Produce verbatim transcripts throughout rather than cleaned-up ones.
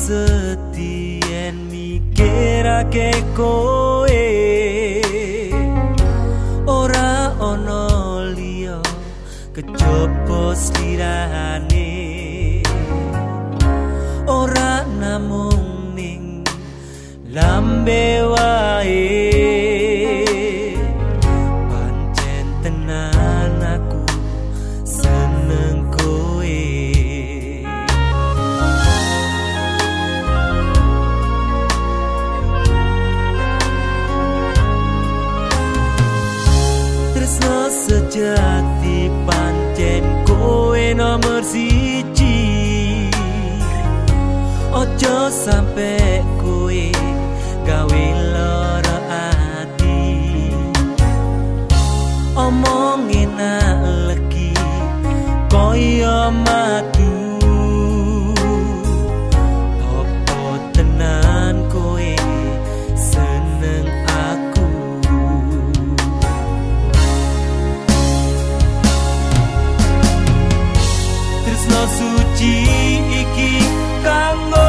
setien mikirake koe ora ono liya kejaba slirane ora namung ning lambe wae pancen tenan aku seneng koe tresno sejati pancen koe nomor siji ojo sampe koe gawe lara ati omong enak legi koyo madu opo tenan koe seneng aku tresno suci iki kanggo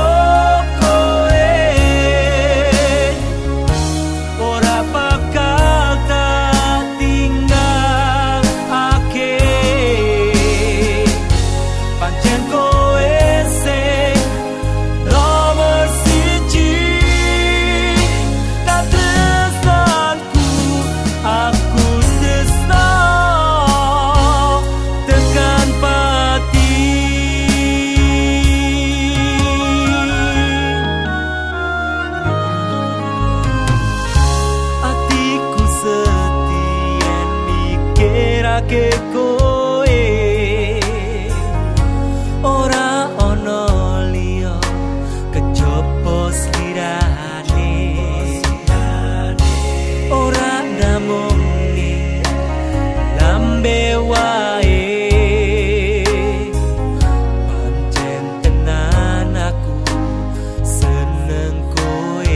ke koe ora ono liya kejaba slirane ora namung ning lambe wae pancen tenan aku seneng koe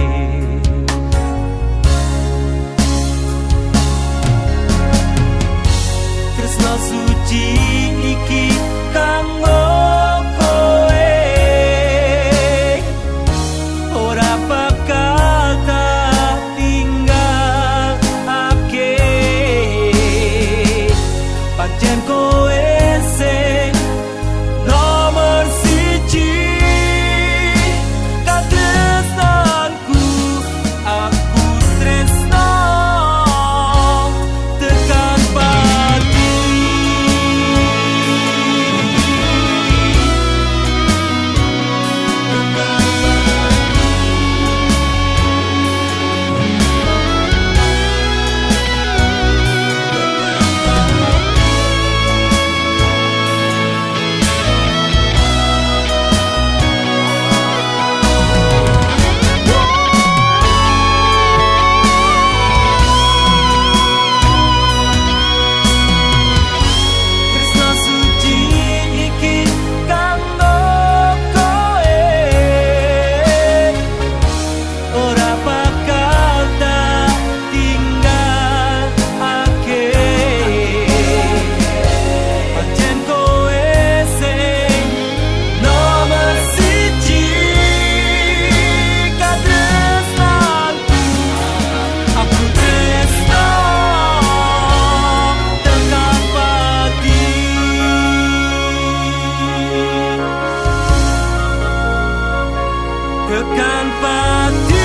suci iki kanggo koe ora bakal tak tinggalake pancen koe sing nomor siji katresnanku aku tresno tekan pati tekan pati